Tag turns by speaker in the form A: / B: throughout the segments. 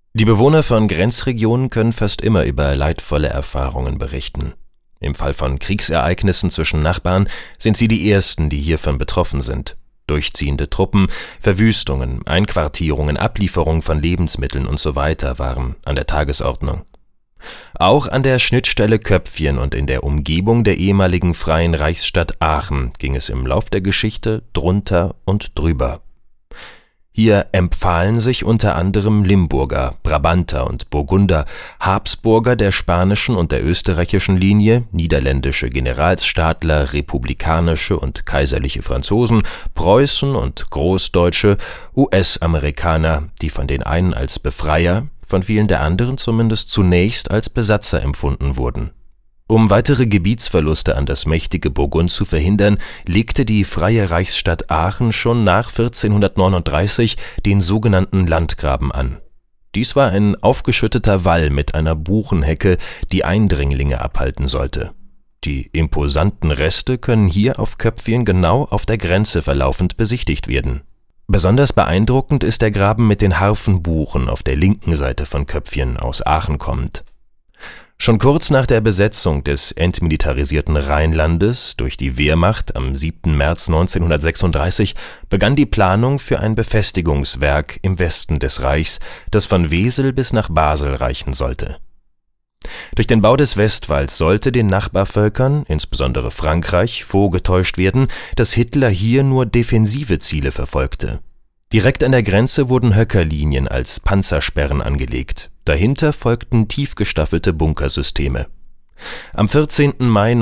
A: Die Bewohner von Grenzregionen können fast immer über leidvolle Erfahrungen berichten. Im Fall von Kriegsereignissen zwischen Nachbarn sind sie die Ersten, die hiervon betroffen sind. Durchziehende Truppen, Verwüstungen, Einquartierungen, Ablieferung von Lebensmitteln usw. waren an der Tagesordnung. Auch an der Schnittstelle Köpfjen und in der Umgebung der ehemaligen Freien Reichsstadt Aachen ging es im Lauf der Geschichte drunter und drüber. Hier empfahlen sich unter anderem Limburger, Brabanter und Burgunder, Habsburger der spanischen und der österreichischen Linie, niederländische Generalsstaatler, republikanische und kaiserliche Franzosen, Preußen und Großdeutsche, US-Amerikaner, die von den einen als Befreier, von vielen der anderen zumindest zunächst als Besatzer empfunden wurden. Um weitere Gebietsverluste an das mächtige Burgund zu verhindern, legte die Freie Reichsstadt Aachen schon nach 1439 den sogenannten Landgraben an. Dies war ein aufgeschütteter Wall mit einer Buchenhecke, die Eindringlinge abhalten sollte. Die imposanten Reste können hier auf Köpfjen genau auf der Grenze verlaufend besichtigt werden. Besonders beeindruckend ist der Graben mit den Harfenbuchen auf der linken Seite von Köpfjen aus Aachen kommend. Schon kurz nach der Besetzung des entmilitarisierten Rheinlandes durch die Wehrmacht am 7. März 1936 begann die Planung für ein Befestigungswerk im Westen des Reichs, das von Wesel bis nach Basel reichen sollte. Durch den Bau des Westwalls sollte den Nachbarvölkern, insbesondere Frankreich, vorgetäuscht werden, dass Hitler hier nur defensive Ziele verfolgte. Direkt an der Grenze wurden Höckerlinien als Panzersperren angelegt. Dahinter folgten tief gestaffelte Bunkersysteme. Am 14. Mai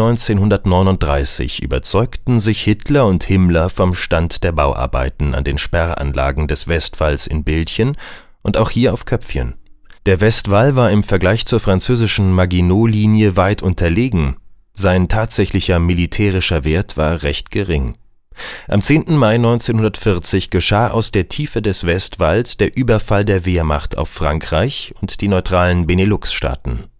A: 1939 überzeugten sich Hitler und Himmler vom Stand der Bauarbeiten an den Sperranlagen des Westwalls in Bildchen und auch hier auf Köpfjen. Der Westwall war im Vergleich zur französischen Maginot-Linie weit unterlegen. Sein tatsächlicher militärischer Wert war recht gering. Am 10. Mai 1940 geschah aus der Tiefe des Westwalls der Überfall der Wehrmacht auf Frankreich und die neutralen Benelux-Staaten.